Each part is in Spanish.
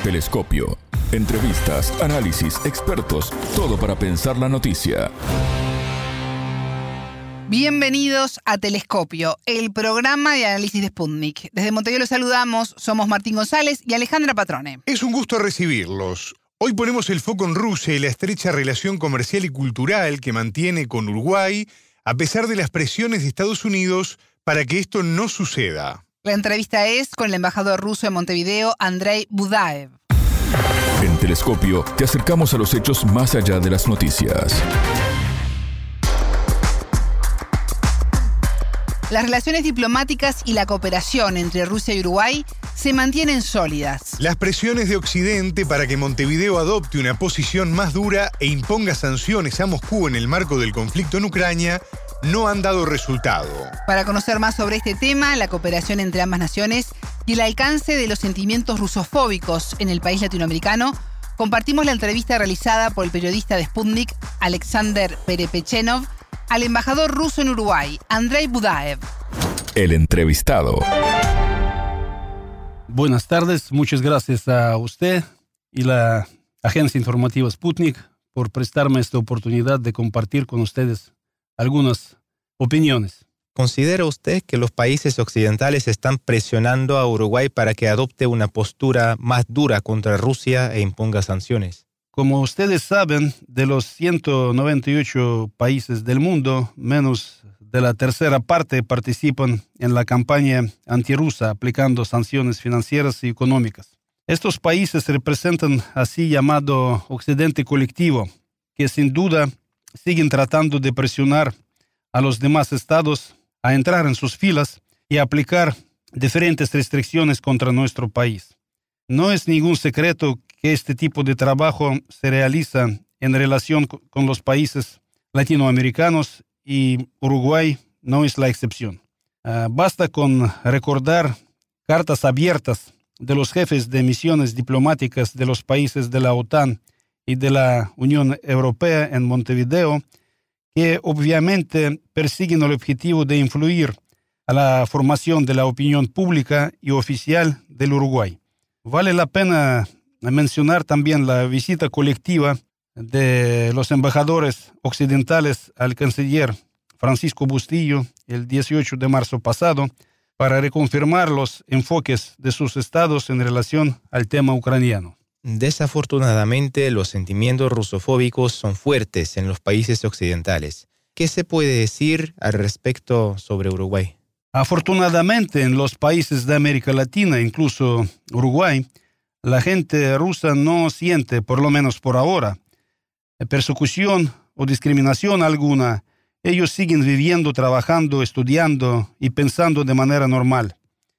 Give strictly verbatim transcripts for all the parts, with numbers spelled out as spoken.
Telescopio. Entrevistas, análisis, expertos, todo para pensar la noticia. Bienvenidos a Telescopio, el programa de análisis de Sputnik. Desde Montevideo los saludamos, somos Martín González y Alejandra Patrone. Es un gusto recibirlos. Hoy ponemos el foco en Rusia y la estrecha relación comercial y cultural que mantiene con Uruguay, a pesar de las presiones de Estados Unidos para que esto no suceda. La entrevista es con el embajador ruso en Montevideo, Andrei Budaev. En Telescopio te acercamos a los hechos más allá de las noticias. Las relaciones diplomáticas y la cooperación entre Rusia y Uruguay se mantienen sólidas. Las presiones de Occidente para que Montevideo adopte una posición más dura e imponga sanciones a Moscú en el marco del conflicto en Ucrania no han dado resultado. Para conocer más sobre este tema, la cooperación entre ambas naciones y el alcance de los sentimientos rusofóbicos en el país latinoamericano, compartimos la entrevista realizada por el periodista de Sputnik, Alexander Perepechenov, al embajador ruso en Uruguay, Andrei Budaev. El entrevistado. Buenas tardes, muchas gracias a usted y la agencia informativa Sputnik por prestarme esta oportunidad de compartir con ustedes algunas opiniones. ¿Considera usted que los países occidentales están presionando a Uruguay para que adopte una postura más dura contra Rusia e imponga sanciones? Como ustedes saben, de los ciento noventa y ocho países del mundo, menos de la tercera parte participan en la campaña antirrusa aplicando sanciones financieras y económicas. Estos países representan así llamado Occidente colectivo, que sin duda siguen tratando de presionar a los demás estados a entrar en sus filas y aplicar diferentes restricciones contra nuestro país. No es ningún secreto que este tipo de trabajo se realiza en relación con los países latinoamericanos y Uruguay no es la excepción. Uh, basta con recordar cartas abiertas de los jefes de misiones diplomáticas de los países de la OTAN y de la Unión Europea en Montevideo, que obviamente persiguen el objetivo de influir a la formación de la opinión pública y oficial del Uruguay. Vale la pena mencionar también la visita colectiva de los embajadores occidentales al canciller Francisco Bustillo el dieciocho de marzo pasado para reconfirmar los enfoques de sus estados en relación al tema ucraniano. Desafortunadamente, los sentimientos rusofóbicos son fuertes en los países occidentales. ¿Qué se puede decir al respecto sobre Uruguay? Afortunadamente, en los países de América Latina, incluso Uruguay, la gente rusa no siente, por lo menos por ahora, persecución o discriminación alguna. Ellos siguen viviendo, trabajando, estudiando y pensando de manera normal.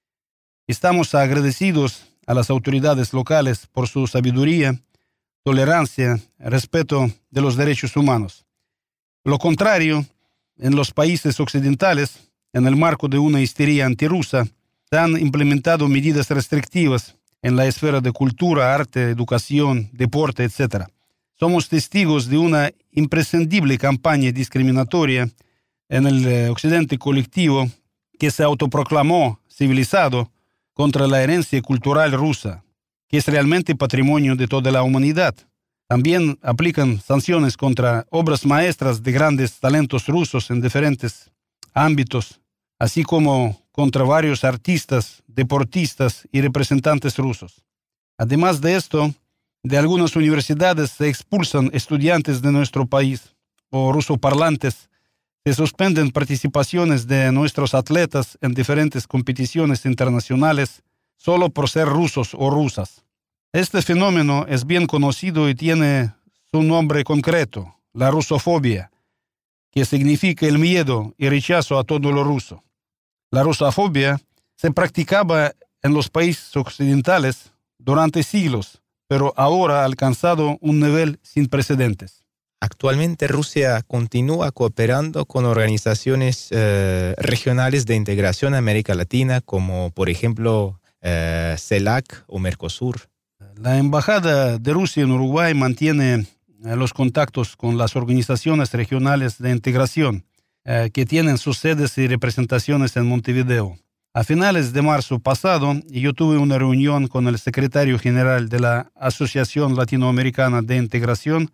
Estamos agradecidos a las autoridades locales por su sabiduría, tolerancia, respeto de los derechos humanos. Lo contrario, en los países occidentales, en el marco de una histeria antirrusa, se han implementado medidas restrictivas en la esfera de cultura, arte, educación, deporte, etcétera. Somos testigos de una imprescindible campaña discriminatoria en el eh, Occidente colectivo que se autoproclamó civilizado contra la herencia cultural rusa, que es realmente patrimonio de toda la humanidad. También aplican sanciones contra obras maestras de grandes talentos rusos en diferentes ámbitos, así como contra varios artistas, deportistas y representantes rusos. Además de esto, de algunas universidades se expulsan estudiantes de nuestro país o rusoparlantes, se suspenden participaciones de nuestros atletas en diferentes competiciones internacionales solo por ser rusos o rusas. Este fenómeno es bien conocido y tiene su nombre concreto, la rusofobia, que significa el miedo y rechazo a todo lo ruso. La rusofobia se practicaba en los países occidentales durante siglos, pero ahora ha alcanzado un nivel sin precedentes. Actualmente Rusia continúa cooperando con organizaciones eh, regionales de integración a América Latina, como por ejemplo eh, CELAC o Mercosur. La Embajada de Rusia en Uruguay mantiene eh, los contactos con las organizaciones regionales de integración eh, que tienen sus sedes y representaciones en Montevideo. A finales de marzo pasado, yo tuve una reunión con el secretario general de la Asociación Latinoamericana de Integración,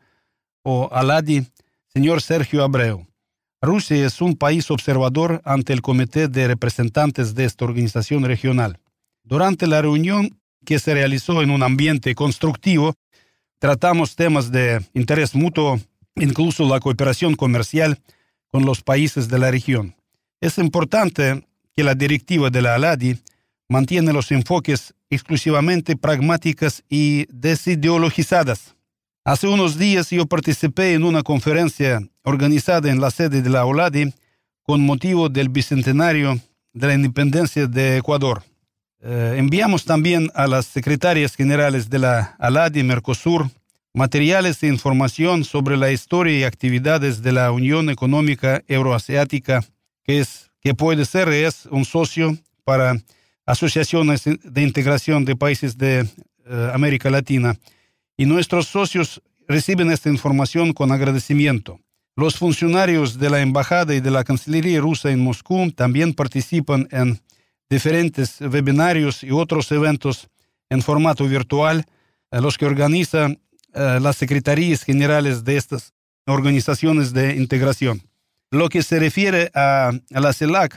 o ALADI, señor Sergio Abreu. Rusia es un país observador ante el Comité de Representantes de esta organización regional. Durante la reunión, que se realizó en un ambiente constructivo, tratamos temas de interés mutuo, incluso la cooperación comercial con los países de la región. Es importante que la directiva de la ALADI mantiene los enfoques exclusivamente pragmáticos y desideologizados. Hace unos días yo participé en una conferencia organizada en la sede de la ALADI con motivo del bicentenario de la independencia de Ecuador. Eh, enviamos también a las secretarias generales de la ALADI Mercosur materiales e información sobre la historia y actividades de la Unión Económica Euroasiática, que es que puede ser es un socio para asociaciones de integración de países de eh, América Latina. Y nuestros socios reciben esta información con agradecimiento. Los funcionarios de la Embajada y de la Cancillería rusa en Moscú también participan en diferentes webinarios y otros eventos en formato virtual, eh, los que organizan eh, las secretarías generales de estas organizaciones de integración. Lo que se refiere a, a la CELAC,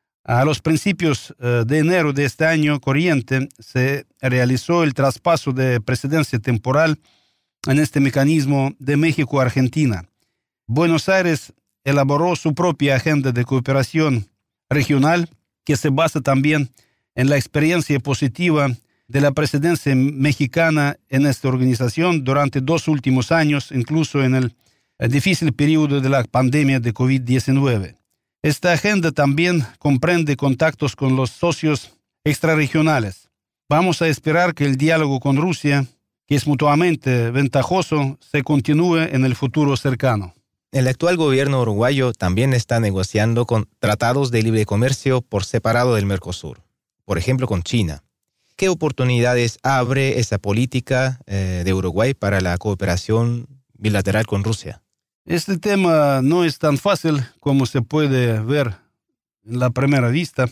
a los principios uh, de enero de este año corriente se realizó el traspaso de presidencia temporal en este mecanismo de México a Argentina. Buenos Aires elaboró su propia agenda de cooperación regional que se basa también en la experiencia positiva de la presidencia mexicana en esta organización durante dos últimos años, incluso en el el difícil periodo de la pandemia de COVID diecinueve. Esta agenda también comprende contactos con los socios extrarregionales. Vamos a esperar que el diálogo con Rusia, que es mutuamente ventajoso, se continúe en el futuro cercano. El actual gobierno uruguayo también está negociando con tratados de libre comercio por separado del Mercosur, por ejemplo con China. ¿Qué oportunidades abre esa política eh, de Uruguay para la cooperación bilateral con Rusia? Este tema no es tan fácil como se puede ver en la primera vista,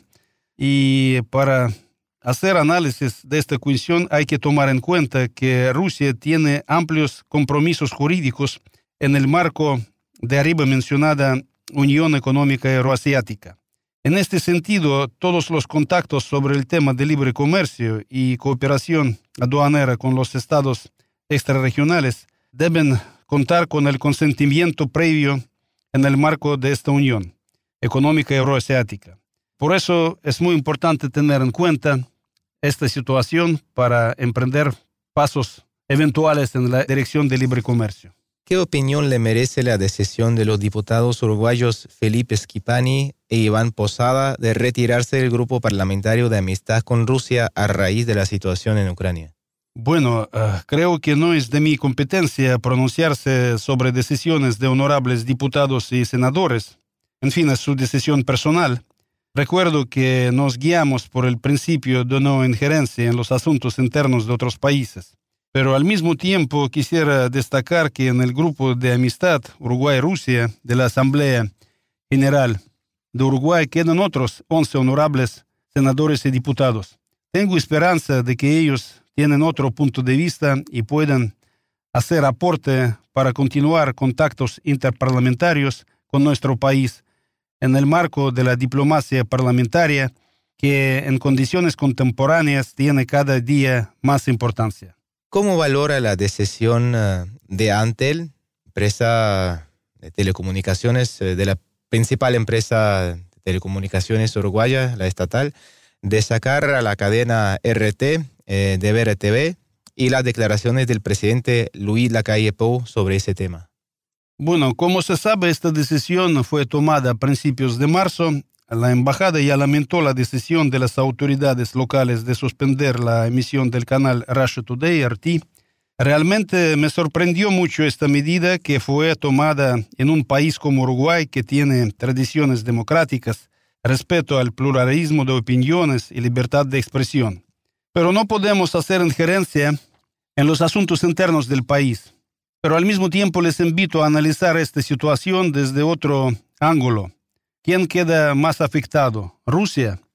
y para hacer análisis de esta cuestión hay que tomar en cuenta que Rusia tiene amplios compromisos jurídicos en el marco de arriba mencionada Unión Económica Euroasiática. En este sentido, todos los contactos sobre el tema de libre comercio y cooperación aduanera con los estados extrarregionales deben contar con el consentimiento previo en el marco de esta Unión Económica Euroasiática. Por eso es muy importante tener en cuenta esta situación para emprender pasos eventuales en la dirección del libre comercio. ¿Qué opinión le merece la decisión de los diputados uruguayos Felipe Schipani e Iván Posada de retirarse del grupo parlamentario de amistad con Rusia a raíz de la situación en Ucrania? Bueno, uh, creo que no es de mi competencia pronunciarse sobre decisiones de honorables diputados y senadores. En fin, es su decisión personal. Recuerdo que nos guiamos por el principio de no injerencia en los asuntos internos de otros países. Pero al mismo tiempo quisiera destacar que en el grupo de amistad Uruguay-Rusia de la Asamblea General de Uruguay quedan otros once honorables senadores y diputados. Tengo esperanza de que ellos tienen otro punto de vista y puedan hacer aporte para continuar contactos interparlamentarios con nuestro país en el marco de la diplomacia parlamentaria que en condiciones contemporáneas tiene cada día más importancia. ¿Cómo valora la decisión de Antel, empresa de telecomunicaciones, de la principal empresa de telecomunicaciones uruguaya, la estatal, de sacar a la cadena R T eh, de V R T V y las declaraciones del presidente Luis Lacalle Pou sobre ese tema? Bueno, como se sabe, esta decisión fue tomada a principios de marzo. La embajada ya lamentó la decisión de las autoridades locales de suspender la emisión del canal Russia Today, R T. Realmente me sorprendió mucho esta medida que fue tomada en un país como Uruguay, que tiene tradiciones democráticas, respeto al pluralismo de opiniones y libertad de expresión. Pero no podemos hacer injerencia en los asuntos internos del país. Pero al mismo tiempo les invito a analizar esta situación desde otro ángulo. ¿Quién queda más afectado? ¿Rusia?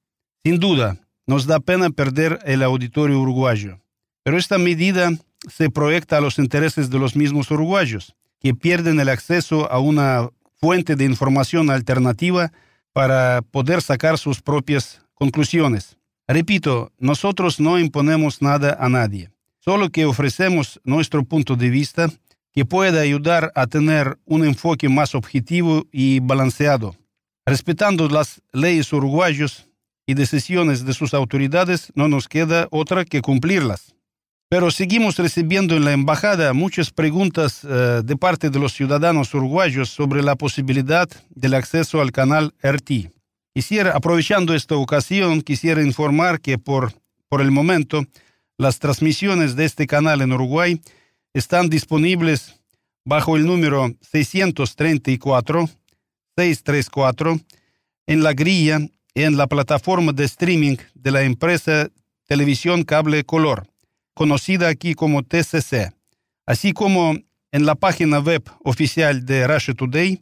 Sin duda, nos da pena perder el auditorio uruguayo, pero esta medida se proyecta a los intereses de los mismos uruguayos, que pierden el acceso a una fuente de información alternativa para poder sacar sus propias conclusiones. Repito, nosotros no imponemos nada a nadie, solo que ofrecemos nuestro punto de vista que pueda ayudar a tener un enfoque más objetivo y balanceado. Respetando las leyes uruguayas y decisiones de sus autoridades, no nos queda otra que cumplirlas. Pero seguimos recibiendo en la embajada muchas preguntas uh, de parte de los ciudadanos uruguayos sobre la posibilidad del acceso al canal R T. Quisiera, aprovechando esta ocasión, quisiera informar que por, por el momento las transmisiones de este canal en Uruguay están disponibles bajo el número seiscientos treinta y cuatro, seiscientos treinta y cuatro en la grilla en la plataforma de streaming de la empresa Televisión Cable Color, conocida aquí como T C C, así como en la página web oficial de Russia Today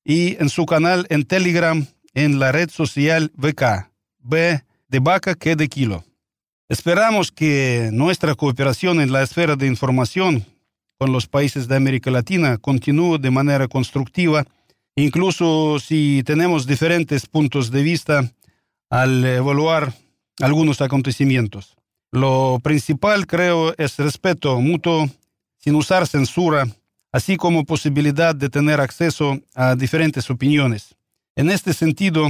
y en su canal en Telegram en la red social V K, B de vaca, K de kilo. Esperamos que nuestra cooperación en la esfera de información con los países de América Latina continúe de manera constructiva, incluso si tenemos diferentes puntos de vista al evaluar algunos acontecimientos. Lo principal, creo, es respeto mutuo, sin usar censura, así como posibilidad de tener acceso a diferentes opiniones. En este sentido,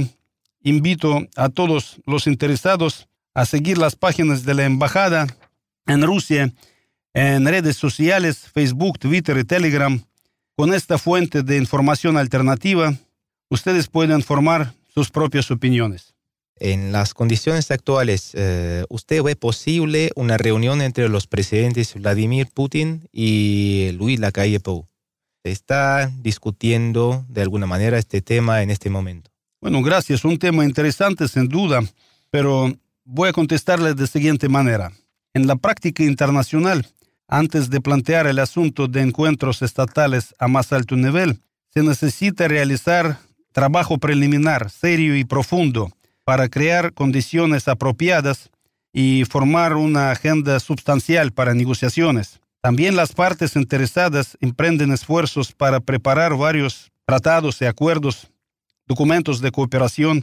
invito a todos los interesados a seguir las páginas de la Embajada en Rusia, en redes sociales, Facebook, Twitter y Telegram. Con esta fuente de información alternativa, ustedes pueden formar sus propias opiniones. En las condiciones actuales, eh, ¿usted ve posible una reunión entre los presidentes Vladimir Putin y Luis Lacalle Pou? ¿Se está discutiendo de alguna manera este tema en este momento? Bueno, gracias. Un tema interesante, sin duda, pero voy a contestarle de la siguiente manera. En la práctica internacional, antes de plantear el asunto de encuentros estatales a más alto nivel, se necesita realizar trabajo preliminar, serio y profundo, para crear condiciones apropiadas y formar una agenda sustancial para negociaciones. También las partes interesadas emprenden esfuerzos para preparar varios tratados y acuerdos, documentos de cooperación,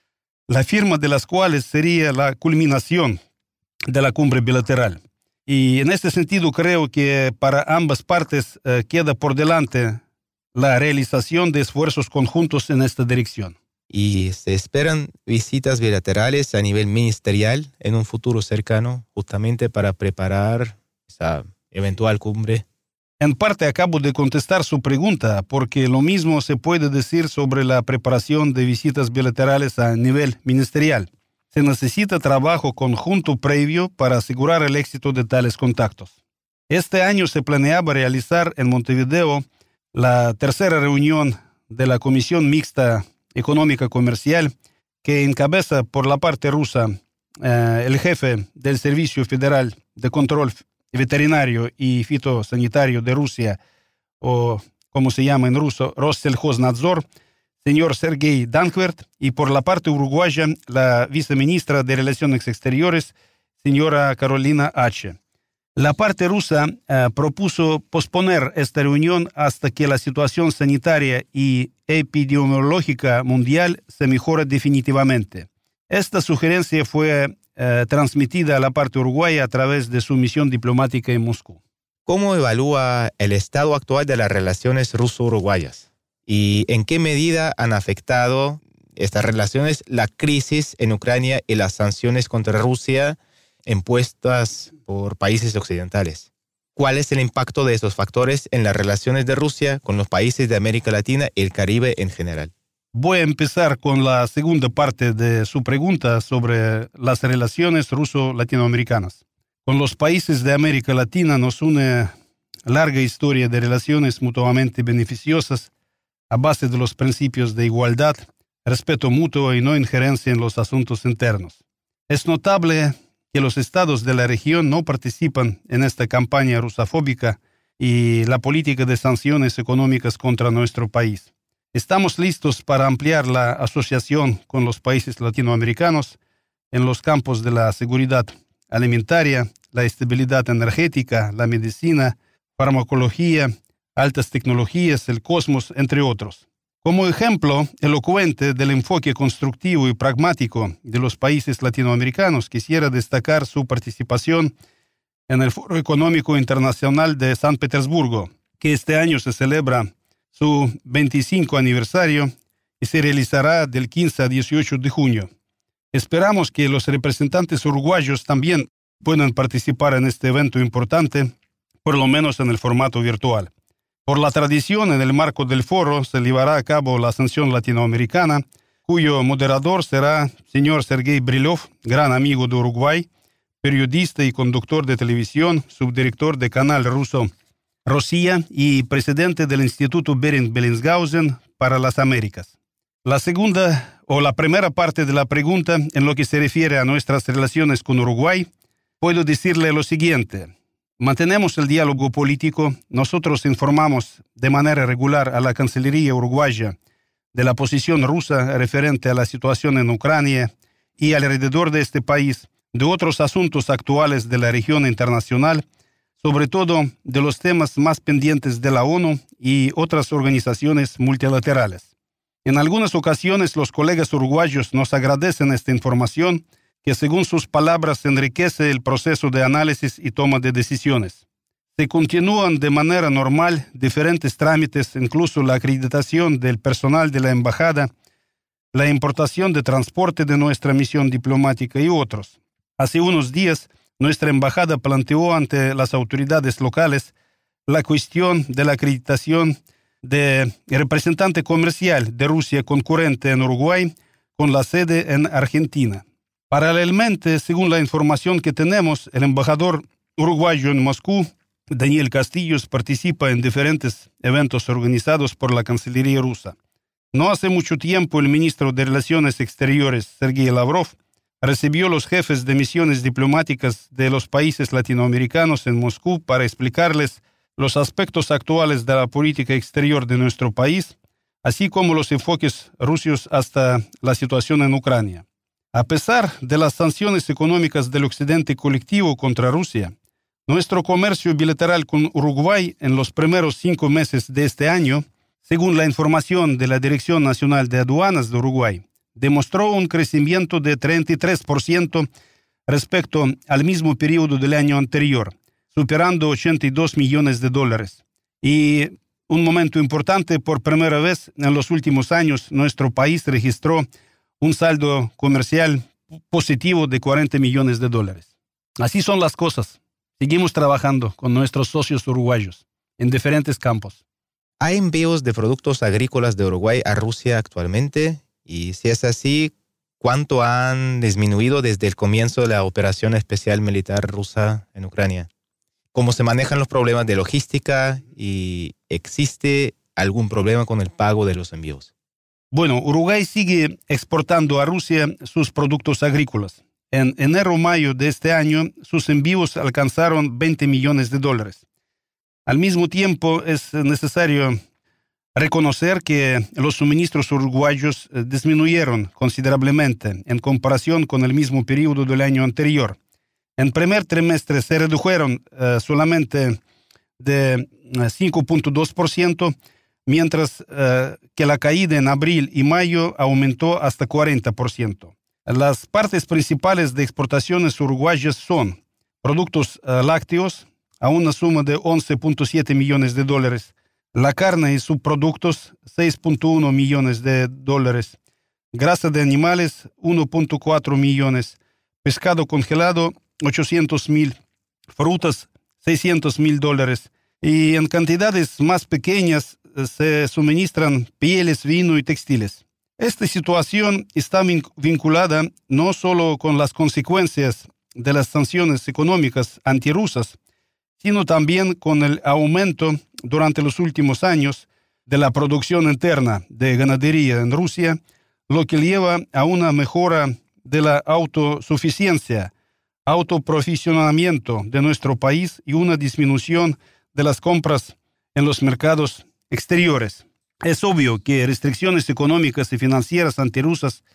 la firma de las cuales sería la culminación de la cumbre bilateral. Y en este sentido creo que para ambas partes eh, queda por delante la realización de esfuerzos conjuntos en esta dirección. ¿Y se esperan visitas bilaterales a nivel ministerial en un futuro cercano, justamente para preparar esa eventual cumbre? En parte acabo de contestar su pregunta, porque lo mismo se puede decir sobre la preparación de visitas bilaterales a nivel ministerial. Se necesita trabajo conjunto previo para asegurar el éxito de tales contactos. Este año se planeaba realizar en Montevideo la tercera reunión de la Comisión Mixta Económica Comercial, que encabeza por la parte rusa eh, el jefe del Servicio Federal de Control Veterinario y Fitosanitario de Rusia, o como se llama en ruso, Rossельхознадзор, señor Sergei Dankvert, y por la parte uruguaya, la viceministra de Relaciones Exteriores, señora Carolina H. La parte rusa eh, propuso posponer esta reunión hasta que la situación sanitaria y epidemiológica mundial se mejore definitivamente. Esta sugerencia fue eh, transmitida a la parte uruguaya a través de su misión diplomática en Moscú. ¿Cómo evalúa el estado actual de las relaciones ruso-uruguayas? ¿Y en qué medida han afectado estas relaciones la crisis en Ucrania y las sanciones contra Rusia impuestas por países occidentales? ¿Cuál es el impacto de esos factores en las relaciones de Rusia con los países de América Latina y el Caribe en general? Voy a empezar con la segunda parte de su pregunta sobre las relaciones ruso-latinoamericanas. Con los países de América Latina nos une larga historia de relaciones mutuamente beneficiosas a base de los principios de igualdad, respeto mutuo y no injerencia en los asuntos internos. Es notable que los estados de la región no participan en esta campaña rusofóbica y la política de sanciones económicas contra nuestro país. Estamos listos para ampliar la asociación con los países latinoamericanos en los campos de la seguridad alimentaria, la estabilidad energética, la medicina, farmacología, altas tecnologías, el cosmos, entre otros. Como ejemplo elocuente del enfoque constructivo y pragmático de los países latinoamericanos, quisiera destacar su participación en el Foro Económico Internacional de San Petersburgo, que este año se celebra su veinticinco aniversario y se realizará del quince a dieciocho de junio. Esperamos que los representantes uruguayos también puedan participar en este evento importante, por lo menos en el formato virtual. Por la tradición, en el marco del foro se llevará a cabo la sanción latinoamericana, cuyo moderador será señor Sergei Brilov, gran amigo de Uruguay, periodista y conductor de televisión, subdirector de canal ruso Rosia y presidente del Instituto Bering Bellingshausen para las Américas. La segunda o la primera parte de la pregunta, en lo que se refiere a nuestras relaciones con Uruguay, puedo decirle lo siguiente. Mantenemos el diálogo político. Nosotros informamos de manera regular a la Cancillería uruguaya de la posición rusa referente a la situación en Ucrania y alrededor de este país, de otros asuntos actuales de la región internacional, sobre todo de los temas más pendientes de la ONU y otras organizaciones multilaterales. En algunas ocasiones los colegas uruguayos nos agradecen esta información que según sus palabras enriquece el proceso de análisis y toma de decisiones. Se continúan de manera normal diferentes trámites, incluso la acreditación del personal de la embajada, la importación de transporte de nuestra misión diplomática y otros. Hace unos días, nuestra embajada planteó ante las autoridades locales la cuestión de la acreditación de representante comercial de Rusia concurrente en Uruguay con la sede en Argentina. Paralelamente, según la información que tenemos, el embajador uruguayo en Moscú, Daniel Castillos, participa en diferentes eventos organizados por la Cancillería rusa. No hace mucho tiempo, el ministro de Relaciones Exteriores, Sergei Lavrov, recibió los jefes de misiones diplomáticas de los países latinoamericanos en Moscú para explicarles los aspectos actuales de la política exterior de nuestro país, así como los enfoques rusos hasta la situación en Ucrania. A pesar de las sanciones económicas del Occidente colectivo contra Rusia, nuestro comercio bilateral con Uruguay en los primeros cinco meses de este año, según la información de la Dirección Nacional de Aduanas de Uruguay, demostró un crecimiento de treinta y tres por ciento respecto al mismo periodo del año anterior, superando ochenta y dos millones de dólares. Y un momento importante, por primera vez en los últimos años, nuestro país registró un saldo comercial positivo de cuarenta millones de dólares. Así son las cosas. Seguimos trabajando con nuestros socios uruguayos en diferentes campos. ¿Hay envíos de productos agrícolas de Uruguay a Rusia actualmente? Y si es así, ¿cuánto han disminuido desde el comienzo de la operación especial militar rusa en Ucrania? ¿Cómo se manejan los problemas de logística y existe algún problema con el pago de los envíos? Bueno, Uruguay sigue exportando a Rusia sus productos agrícolas. En enero-mayo de este año, sus envíos alcanzaron veinte millones de dólares. Al mismo tiempo, es necesario reconocer que los suministros uruguayos disminuyeron considerablemente en comparación con el mismo periodo del año anterior. En primer trimestre se redujeron uh, solamente de cinco punto dos por ciento, mientras uh, que la caída en abril y mayo aumentó hasta cuarenta por ciento. Las partes principales de exportaciones uruguayas son productos uh, lácteos a una suma de once punto siete millones de dólares, la carne y subproductos seis punto uno millones de dólares, grasa de animales uno punto cuatro millones, pescado congelado ochocientos mil, frutas seiscientos mil dólares y en cantidades más pequeñas se suministran pieles, vino y textiles. Esta situación está vinculada no solo con las consecuencias de las sanciones económicas antirrusas, sino también con el aumento durante los últimos años de la producción interna de ganadería en Rusia, lo que lleva a una mejora de la autosuficiencia, autoprovisionamiento de nuestro país y una disminución de las compras en los mercados exteriores. Es obvio que restricciones económicas y financieras antirrusas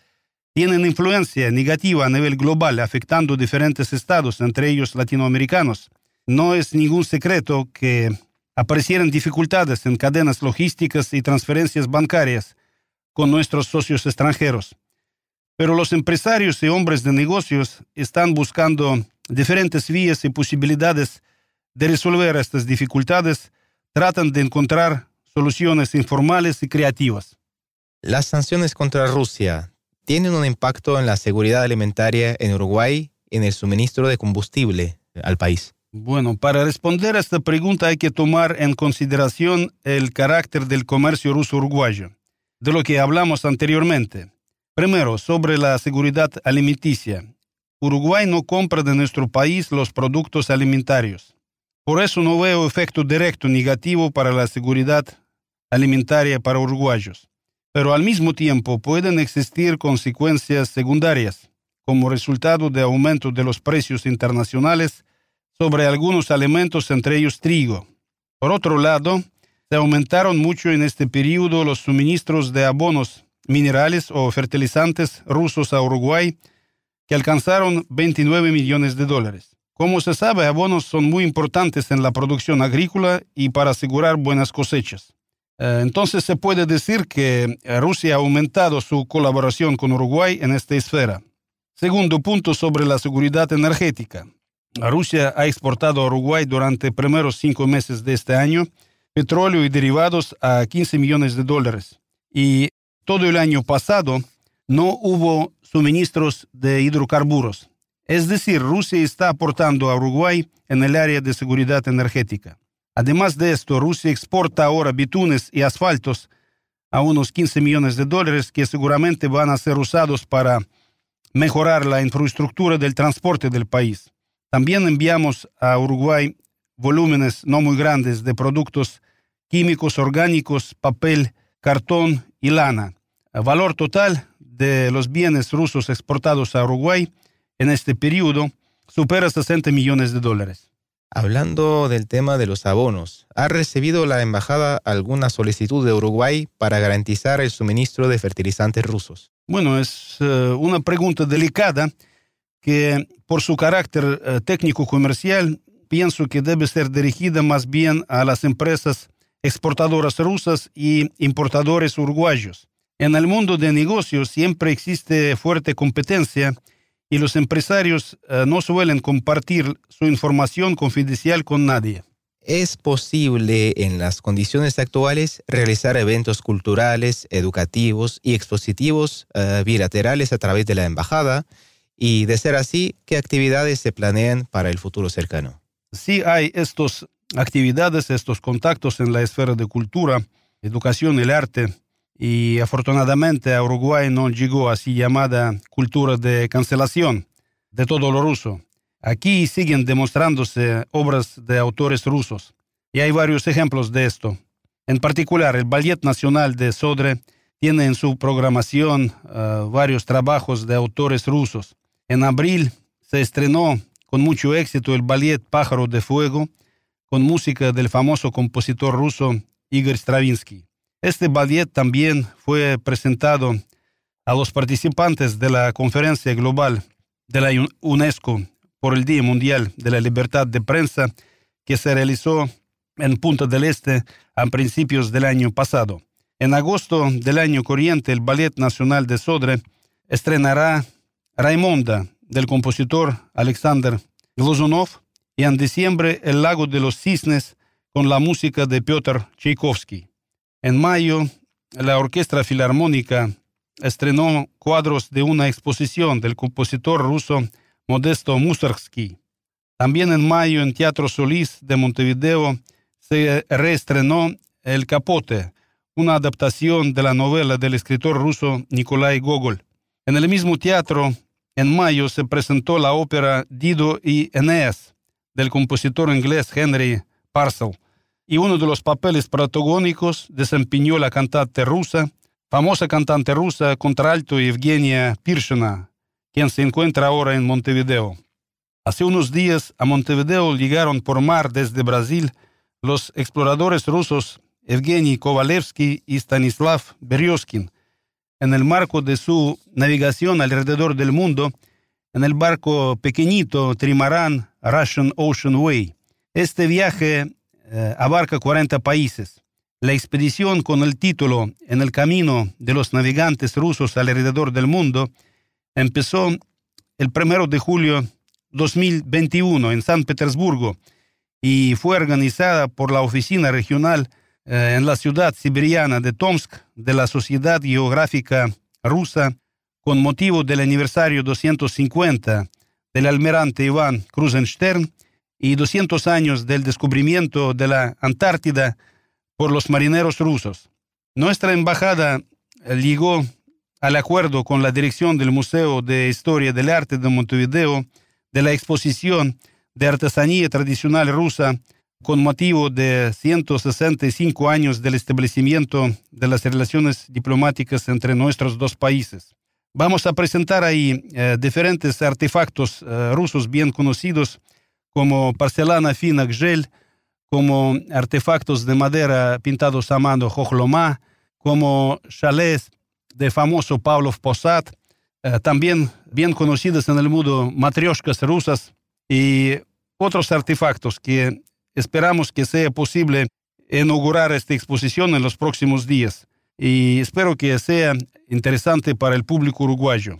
tienen influencia negativa a nivel global, afectando diferentes estados, entre ellos latinoamericanos. No es ningún secreto que aparecieran dificultades en cadenas logísticas y transferencias bancarias con nuestros socios extranjeros. Pero los empresarios y hombres de negocios están buscando diferentes vías y posibilidades de resolver estas dificultades, tratan de encontrar soluciones informales y creativas. Las sanciones contra Rusia tienen un impacto en la seguridad alimentaria en Uruguay y en el suministro de combustible al país. Bueno, para responder a esta pregunta hay que tomar en consideración el carácter del comercio ruso-uruguayo, de lo que hablamos anteriormente. Primero, sobre la seguridad alimenticia. Uruguay no compra de nuestro país los productos alimentarios. Por eso no veo efecto directo negativo para la seguridad alimentaria para uruguayos. Pero al mismo tiempo pueden existir consecuencias secundarias, como resultado de aumento de los precios internacionales sobre algunos alimentos, entre ellos trigo. Por otro lado, se aumentaron mucho en este periodo los suministros de abonos minerales o fertilizantes rusos a Uruguay, que alcanzaron veintinueve millones de dólares. Como se sabe, abonos son muy importantes en la producción agrícola y para asegurar buenas cosechas. Entonces se puede decir que Rusia ha aumentado su colaboración con Uruguay en esta esfera. Segundo punto, sobre la seguridad energética. Rusia ha exportado a Uruguay durante los primeros cinco meses de este año petróleo y derivados a quince millones de dólares. Y todo el año pasado no hubo suministros de hidrocarburos. Es decir, Rusia está aportando a Uruguay en el área de seguridad energética. Además de esto, Rusia exporta ahora bitunes y asfaltos a unos quince millones de dólares que seguramente van a ser usados para mejorar la infraestructura del transporte del país. También enviamos a Uruguay volúmenes no muy grandes de productos químicos orgánicos, papel, cartón y lana. El valor total de los bienes rusos exportados a Uruguay en este periodo supera sesenta millones de dólares. Hablando del tema de los abonos, ¿ha recibido la embajada alguna solicitud de Uruguay para garantizar el suministro de fertilizantes rusos? Bueno, es uh, una pregunta delicada que por su carácter uh, técnico-comercial pienso que debe ser dirigida más bien a las empresas exportadoras rusas y importadores uruguayos. En el mundo de negocios siempre existe fuerte competencia y los empresarios uh, no suelen compartir su información confidencial con nadie. ¿Es posible en las condiciones actuales realizar eventos culturales, educativos y expositivos uh, bilaterales a través de la embajada? Y de ser así, ¿qué actividades se planean para el futuro cercano? Sí hay estas actividades, estos contactos en la esfera de cultura, educación y el arte. Y afortunadamente a Uruguay no llegó así llamada cultura de cancelación de todo lo ruso. Aquí siguen demostrándose obras de autores rusos. Y hay varios ejemplos de esto. En particular, el Ballet Nacional de Sodre tiene en su programación uh, varios trabajos de autores rusos. En abril se estrenó con mucho éxito el ballet Pájaro de Fuego, con música del famoso compositor ruso Igor Stravinsky. Este ballet también fue presentado a los participantes de la Conferencia Global de la UNESCO por el Día Mundial de la Libertad de Prensa, que se realizó en Punta del Este a principios del año pasado. En agosto del año corriente, el Ballet Nacional de Sodre estrenará Raimonda, del compositor Alexander Glazunov, y en diciembre El Lago de los Cisnes, con la música de Piotr Tchaikovsky. En mayo, la Orquesta Filarmónica estrenó cuadros de una exposición del compositor ruso Modesto Mussorgsky. También en mayo, en Teatro Solís de Montevideo, se reestrenó El Capote, una adaptación de la novela del escritor ruso Nikolai Gogol. En el mismo teatro, en mayo, se presentó la ópera Dido y Eneas, del compositor inglés Henry Purcell, y uno de los papeles protagónicos desempeñó la cantante rusa, famosa cantante rusa contralto Evgenia Pirshina, quien se encuentra ahora en Montevideo. Hace unos días a Montevideo llegaron por mar desde Brasil los exploradores rusos Evgeny Kovalevsky y Stanislav Beryozkin, en el marco de su navegación alrededor del mundo en el barco pequeñito trimarán Russian Ocean Way. Este viaje eh, abarca cuarenta países. La expedición con el título En el camino de los navegantes rusos alrededor del mundo empezó el primero de julio de dos mil veintiuno en San Petersburgo y fue organizada por la oficina regional eh, en la ciudad siberiana de Tomsk de la Sociedad Geográfica Rusa con motivo del aniversario doscientos cincuenta del almirante Iván Krusenstern y doscientos años del descubrimiento de la Antártida por los marineros rusos. Nuestra embajada llegó al acuerdo con la dirección del Museo de Historia del Arte de Montevideo de la exposición de artesanía tradicional rusa con motivo de ciento sesenta y cinco años del establecimiento de las relaciones diplomáticas entre nuestros dos países. Vamos a presentar ahí eh, diferentes artefactos eh, rusos bien conocidos como porcelana fina gel, como artefactos de madera pintados a mano jojlomá, como chalés de famoso Pavlov Posad, eh, también bien conocidas en el mundo matrioshkas rusas y otros artefactos que esperamos que sea posible inaugurar esta exposición en los próximos días. Y espero que sea interesante para el público uruguayo.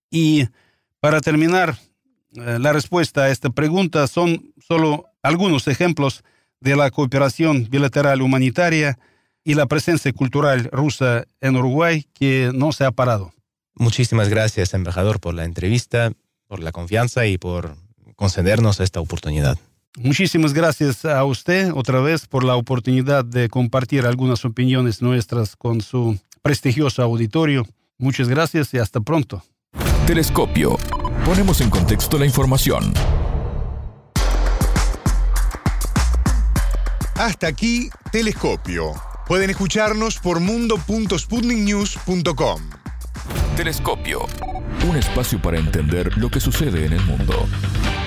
Y para terminar, eh, la respuesta a esta pregunta son solo algunos ejemplos de la cooperación bilateral humanitaria y la presencia cultural rusa en Uruguay que no se ha parado. Muchísimas gracias, embajador, por la entrevista, por la confianza y por concedernos esta oportunidad. Muchísimas gracias a usted otra vez por la oportunidad de compartir algunas opiniones nuestras con su prestigioso auditorio. Muchas gracias y hasta pronto. Telescopio. Ponemos en contexto la información. Hasta aquí, Telescopio. Pueden escucharnos por mundo punto sputnik news punto com. Telescopio. Un espacio para entender lo que sucede en el mundo.